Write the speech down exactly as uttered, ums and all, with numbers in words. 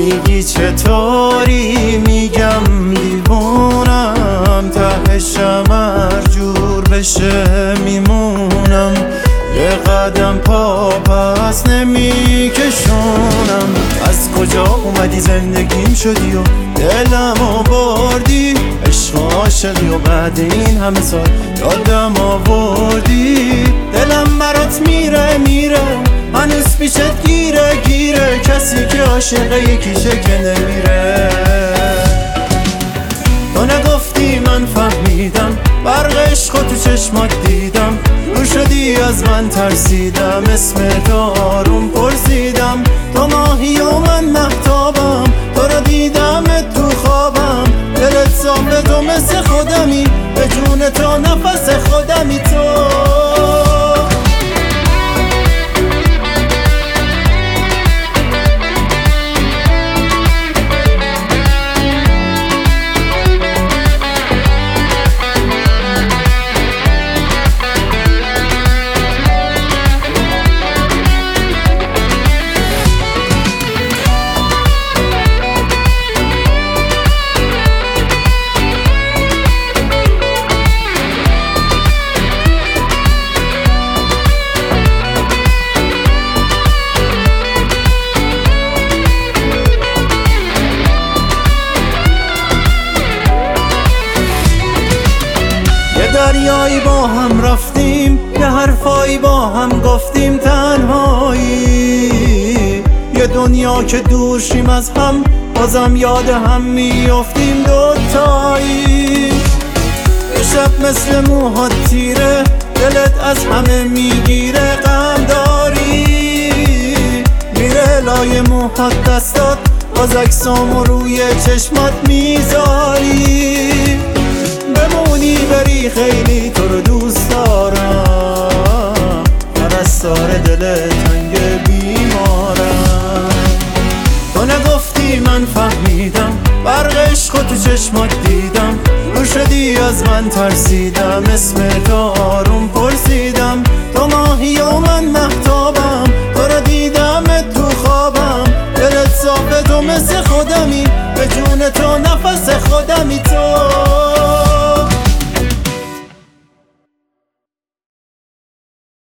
میگی چطوری، میگم دیوونم، تهشم هر جور بشه میمونم، یه قدم پا پس نمیکشونم. از کجا اومدی زندگیم شدی و دلمو بردی، عشق عاشقی و بعد این همه سال یادم آوردی. دلم برات میره میره هنوز پیشت گیره گیره، کسی که عاشق یکیشه که نمیره. تو نگفتی من فهمیدم، برق عشق تو چشمات دیدم، رو شدی از من ترسیدم، اسم تو آروم پرسیدم. تو ماهی و من مهتابم، تو رو دیدم تو خوابم، دلت صافه تو مثل خودمی، به جون تو نفس خودمی تو. دریایی با هم رفتیم، یه حرفایی با هم گفتیم، تنهایی یه دنیا که دور شیم از هم، بازم یاد هم میافتیم دوتایی. یه شب مثل موهات تیره، دلت از همه میگیره، غم داری میره لای موهات دستات، باز عکسامو روی چشمات میذاری. بمونی بری خیلی تو رو دوست دارم، پرستار دل تنگ بیمارم. تو نگفتی من فهمیدم، برق عشق تو چشمات دیدم، رو شدی از من ترسیدم، اسم تو آروم پرسیدم. تو ماهی و من مهتابم، تو رو دیدم تو خوابم، دلت صافه تو مثل خودمی، به جون تو نفس خودمی